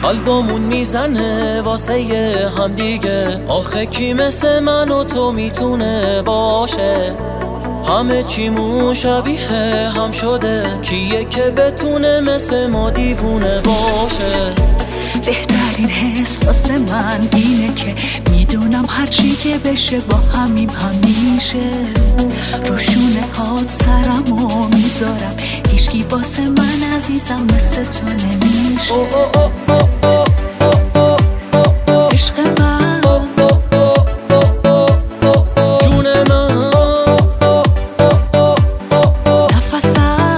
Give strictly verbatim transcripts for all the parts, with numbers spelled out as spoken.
قلبمون میزنه واسه هم دیگه، آخه کی مثل من و تو میتونه باشه؟ همه چیمون شبیه هم شده، کیه که بتونه مثل ما دیوونه باشه؟ بهترین حس واسه من اینه که میدونم هرچی که بشه با همیم همیشه. روشونه هات سرمو میذارم، هیچکی واسه من عزیزم مثل تو نمیشه. عشق من جون من نفسم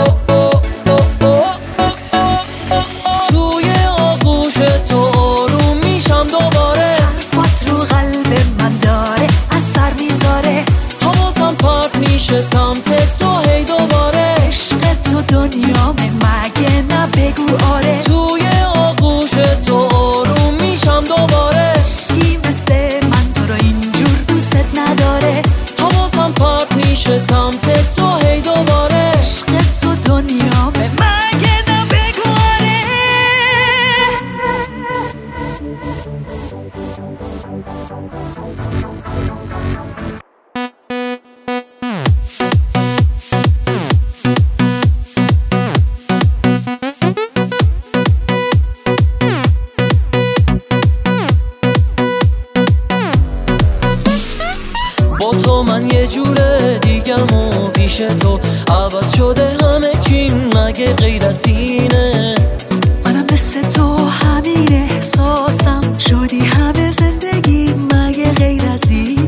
توی آغوش تو آروم میشم دوباره. حرفات رو قلب من داره اثر میذاره، حواسم پرت میشه سمت تو هی دوباره. عشق تو دنیامه مگه نه بگو آره. توی آغوش تو آروم میشم دوباره. عشقی مثل من تو رو اینجور دوست نداره، حواسم پرت میشه سمت تو هی دوباره. عشق تو دنیامه مگه نه بگو آره. با تو من یه جوره دیگم و پیش تو عوض شده همه چیم مگه غیر از اینه. منم مثل تو همین احساسم، شدی همه زندگی مگه غیر از اینه.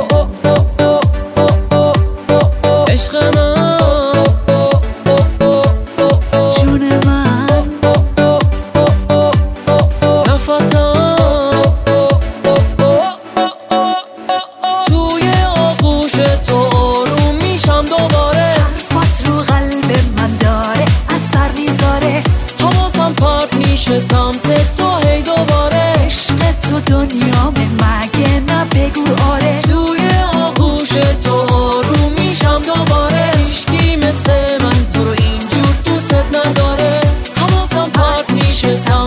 عشق من جون من نفسم توی آغوش تو آروم میشم دوباره. حرفات رو قلب من داره اثر میذاره، حواسم پرت میشه سمت تو هی دوباره. عشق تو دنیامه مگه نه بگو آره. توی آغوش تو آروم میشم دوباره. عشقی مثل من تو رو اینجور دوست نداره، حواسم پرت میشه سمت